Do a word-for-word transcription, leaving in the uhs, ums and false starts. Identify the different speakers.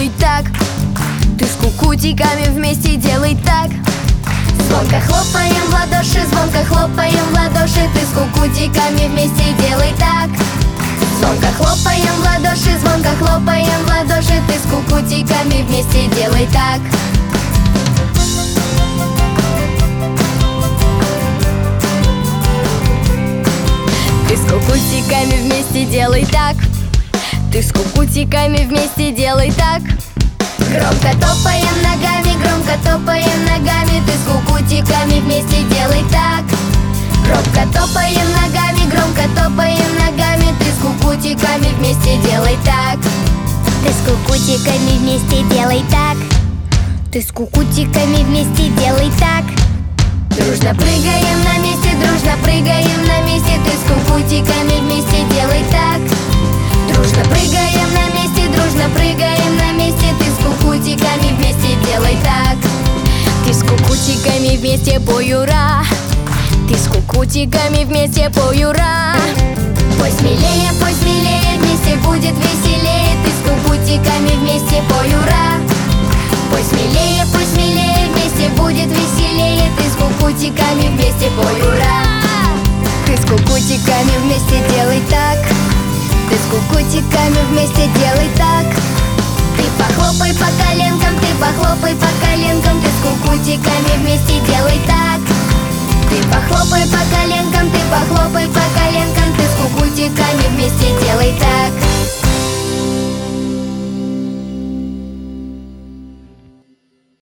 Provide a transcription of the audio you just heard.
Speaker 1: делай так. Ты с кукутиками вместе делай так. Звонко хлопаем в ладоши, звонко хлопаем в ладоши. Ты с кукутиками вместе делай так. Звонко хлопаем в ладоши, звонко хлопаем в ладоши. Ты с кукутиками вместе делай так. Ты с кукутиками вместе делай так. Ты с кукутиками вместе делай так. Громко топаем ногами, громко топаем ногами. Ты с кукутиками вместе делай так. Громко топаем ногами, громко топаем ногами. Ты с кукутиками вместе делай так.
Speaker 2: Ты с кукутиками вместе делай так.
Speaker 1: Ты с кукутиками вместе делай так. Дружно прыгаем на месте, дружно прыгаем на месте. Ты с кукутиками вместе делай так. Дружно прыгаем на месте, дружно прыгаем на месте. Ты с кукутиками вместе делай так. Ты с кукутиками вместе пой ура. Ты с кукутиками вместе пой ура. Пой смелее, пой смелее, вместе будет веселее. Ты с кукутиками вместе пой ура. Пой смелее, пой смелее, вместе будет веселее. Ты с кукутиками вместе пой ура. Ты с кукутиками вместе делай так. Ты с кукутиками вместе делай так. Ты похлопай по коленкам, ты похлопай по коленкам. Ты с кукутиками вместе делай так. Ты похлопай по коленкам, ты похлопай по коленкам. Ты с кукутиками вместе делай так.